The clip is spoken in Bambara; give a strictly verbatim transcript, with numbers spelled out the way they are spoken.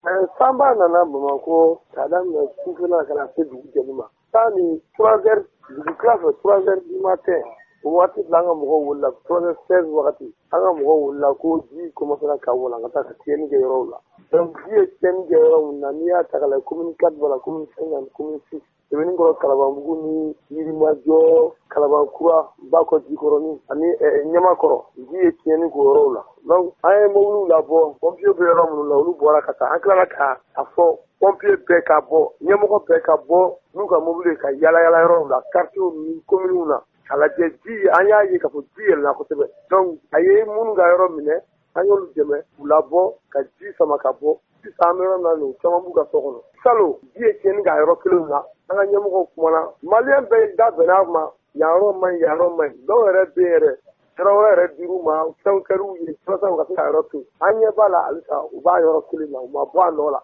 Samba nana Bamakɔ k'a daminɛ sufɛla ka na se dugu jɛli ma. Taa ni trois heures dugu tila fɛ trois heures du matin o waati la an ka mɔgɔw wulila trois heures seize wagati an ka mɔgɔw wulila ko ji commencera ka walankata ka tiɲɛni kɛ yɔrɔw la. Donc ji ye tiɲɛni kɛ yɔrɔ min na n'i y'a ta k'a lajɛ commune quatre b'a la commune cinq ani commune six Sebenikɔrɔ Kalabanbugu ni Yirimajɔ Kalabankura Bakɔ Jikɔrɔni ani Ɲamakɔrɔ ji ye tiɲɛni k'o yɔrɔw la. Donc an ye mobiliw labɔ pompiers bɛ yɔrɔ minnu na olu bɔra ka taa an tilala ka a fɔ pompier bɛɛ ka bɔ ɲɛmɔgɔ bɛɛ ka bɔ n'u ka mobili ka yala yala yɔrɔw la quartiers ni communes na a lajɛ ji an y'a ye k'a fɔ ji yɛlɛnna kosɛbɛ. Donc a ye minnu ka yɔrɔ minɛ an y'olu dɛmɛ u labɔ ka ji sama ka bɔ sisan an bɛ yɔrɔ min na caman b'u ka so kɔnɔ. Salon ji ye tiɲɛni k'a yɔrɔ kelen na an ka ɲɛmɔgɔw kumana maliyɛn bɛɛ da bɛn'a ma yan yɔrɔ man ɲi yan yɔrɔ man ɲi dɔw yɛrɛ bɛ yɛrɛ Tarawele yɛrɛ dir'u ma fɛnw kɛr'u ye walasa u ka se ka yɔrɔ to an ɲɛ b'a la halisa u b'a yɔrɔ kelen na u ma bɔ a nɔ la.